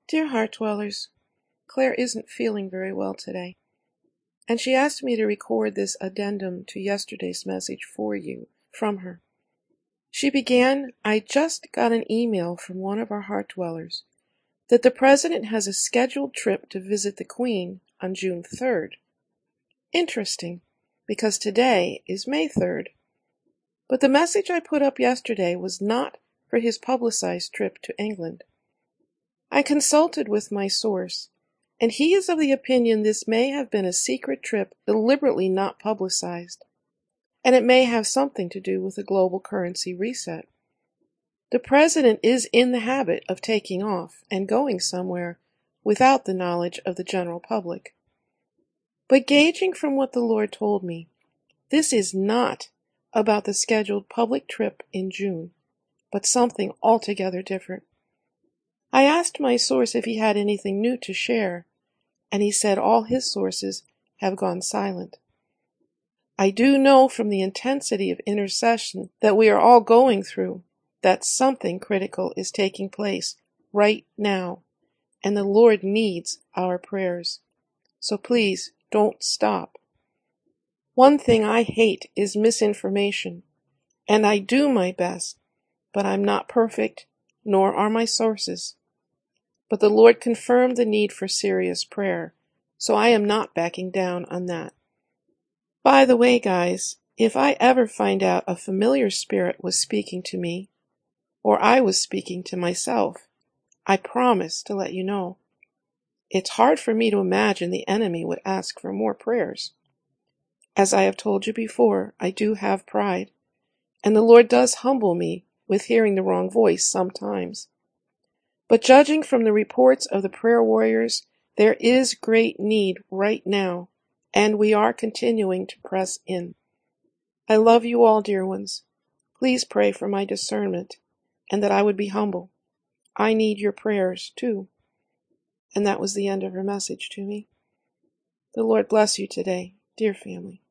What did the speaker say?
Dear Heart Dwellers, Claire isn't feeling very well today, and she asked me to record this addendum to yesterday's message for you from her. She began, I just got an email from one of our Heart Dwellers that the President has a scheduled trip to visit the Queen on June 3rd. Interesting, because today is May 3rd. But the message I put up yesterday was not for his publicized trip to England. I consulted with my source, and he is of the opinion this may have been a secret trip deliberately not publicized, and it may have something to do with the global currency reset. The President is in the habit of taking off and going somewhere without the knowledge of the general public. But gauging from what the Lord told me, this is not about the scheduled public trip in June, but something altogether different. I asked my source if he had anything new to share, and he said all his sources have gone silent. I do know from the intensity of intercession that we are all going through that something critical is taking place right now, and the Lord needs our prayers. So please don't stop. One thing I hate is misinformation, and I do my best, but I'm not perfect, nor are my sources. But the Lord confirmed the need for serious prayer, so I am not backing down on that. By the way, guys, if I ever find out a familiar spirit was speaking to me, or I was speaking to myself, I promise to let you know. It's hard for me to imagine the enemy would ask for more prayers. As I have told you before, I do have pride, and the Lord does humble me with hearing the wrong voice sometimes. But judging from the reports of the prayer warriors, there is great need right now, and we are continuing to press in. I love you all, dear ones. Please pray for my discernment, and that I would be humble. I need your prayers, too. And that was the end of her message to me. The Lord bless you today, dear family.